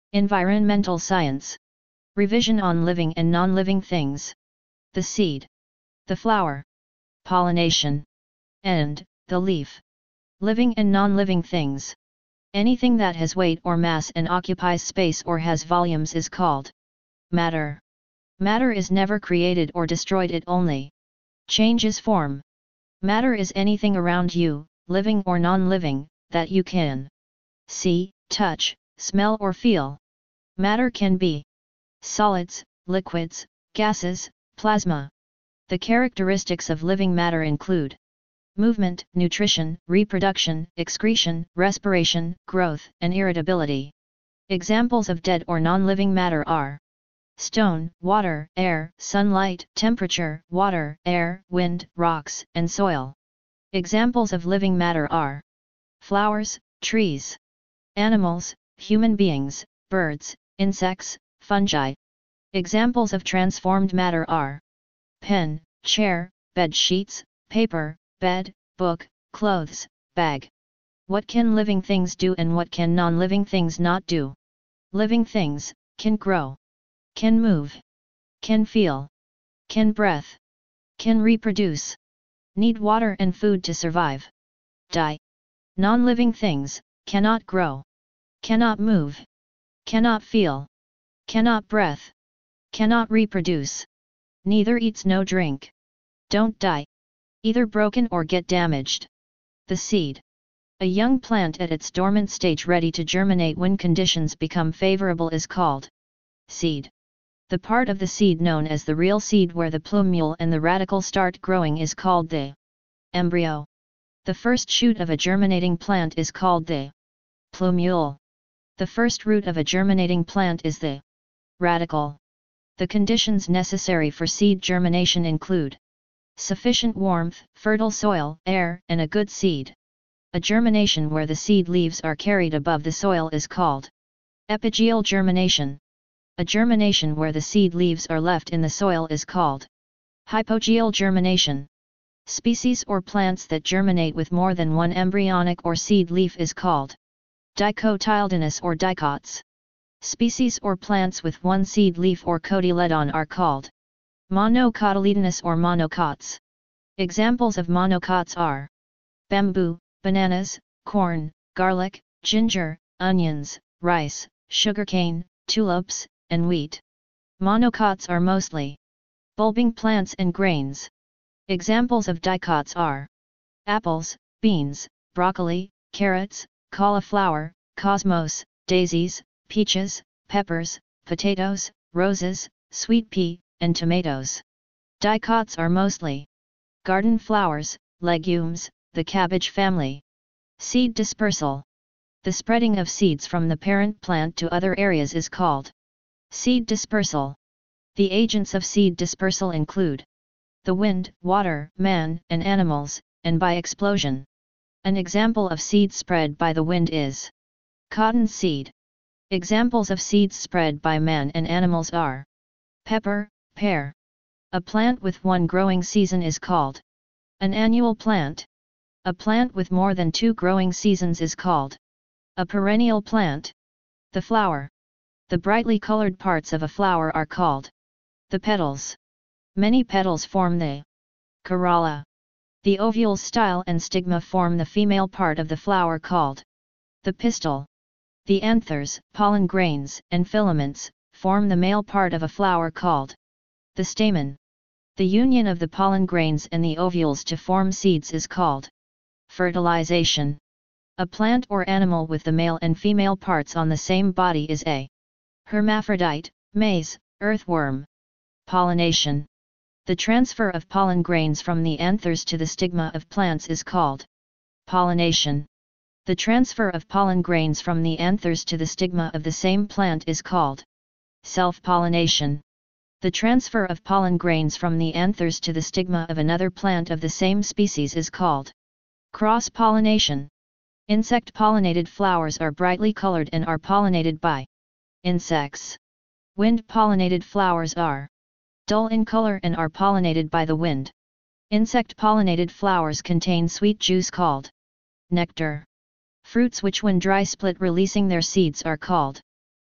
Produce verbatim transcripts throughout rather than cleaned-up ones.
Environmental science. Revision on living and non-living things. The seed. The flower. Pollination. And, the leaf. Living and non-living things. Anything that has weight or mass and occupies space or has volumes is called matter. Matter is never created or destroyed, it only changes form. Matter is anything around you, living or non-living, that you can see, touch, smell or feel. Matter can be solids, liquids, gases, plasma. The characteristics of living matter include movement, nutrition, reproduction, excretion, respiration, growth, and irritability. Examples of dead or non-living matter are stone, water, air, sunlight, temperature, water, air, wind, rocks, and soil. Examples of living matter are flowers, trees, animals, human beings, birds, insects, fungi. Examples of transformed matter are pen, chair, bed sheets, paper, bed, book, clothes, bag. What can living things do and what can non-living things not do? Living things can grow, can move, can feel, can breathe, can reproduce, need water and food to survive. Die. Non-living things cannot grow, cannot move, cannot feel, cannot breathe, cannot reproduce, neither eats nor drink. Don't die. Either broken or get damaged. The seed. A young plant at its dormant stage ready to germinate when conditions become favorable is called seed. The part of the seed known as the real seed where the plumule and the radicle start growing is called the embryo. The first shoot of a germinating plant is called the plumule. The first root of a germinating plant is the radicle. The conditions necessary for seed germination include sufficient warmth, fertile soil, air, and a good seed. A germination where the seed leaves are carried above the soil is called epigeal germination. A germination where the seed leaves are left in the soil is called hypogeal germination. Species or plants that germinate with more than one embryonic or seed leaf is called dicotyledonous or dicots. Species or plants with one seed leaf or cotyledon are called monocotyledonous or monocots. Examples of monocots are bamboo, bananas, corn, garlic, ginger, onions, rice, sugarcane, tulips, and wheat. Monocots are mostly bulbing plants and grains. Examples of dicots are apples, beans, broccoli, carrots, cauliflower, cosmos, daisies, peaches, peppers, potatoes, roses, sweet pea, and tomatoes. Dicots are mostly garden flowers, legumes, the cabbage family. Seed dispersal. The spreading of seeds from the parent plant to other areas is called seed dispersal. The agents of seed dispersal include the wind, water, man, and animals, and by explosion. An example of seed spread by the wind is cotton seed. Examples of seeds spread by man and animals are pepper, pear. A plant with one growing season is called an annual plant. A plant with more than two growing seasons is called a perennial plant. The flower. The brightly colored parts of a flower are called the petals. Many petals form the corolla. The ovule style and stigma form the female part of the flower called the pistil. The anthers, pollen grains, and filaments form the male part of a flower called the stamen. The union of the pollen grains and the ovules to form seeds is called fertilization. A plant or animal with the male and female parts on the same body is a hermaphrodite, maize, earthworm. Pollination. The transfer of pollen grains from the anthers to the stigma of plants is called pollination. The transfer of pollen grains from the anthers to the stigma of the same plant is called self-pollination. The transfer of pollen grains from the anthers to the stigma of another plant of the same species is called cross-pollination. Insect-pollinated flowers are brightly colored and are pollinated by insects. Wind-pollinated flowers are dull in color and are pollinated by the wind. Insect-pollinated flowers contain sweet juice called nectar. Fruits which when dry split releasing their seeds are called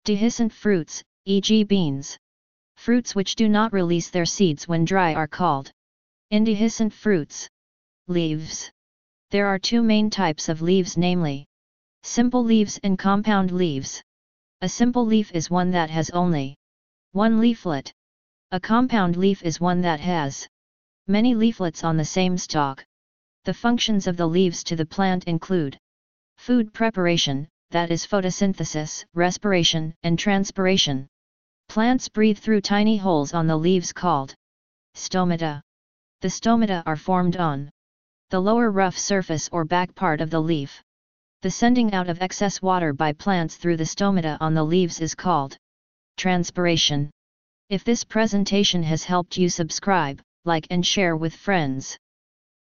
Dehiscent fruits, for example beans. Fruits which do not release their seeds when dry are called indehiscent fruits. Leaves. There are two main types of leaves, namely simple leaves and compound leaves. A simple leaf is one that has only one leaflet. A compound leaf is one that has many leaflets on the same stalk. The functions of the leaves to the plant include food preparation, that is photosynthesis, respiration, and transpiration. Plants breathe through tiny holes on the leaves called stomata. The stomata are formed on the lower rough surface or back part of the leaf. The sending out of excess water by plants through the stomata on the leaves is called transpiration. If this presentation has helped you, subscribe, like and share with friends.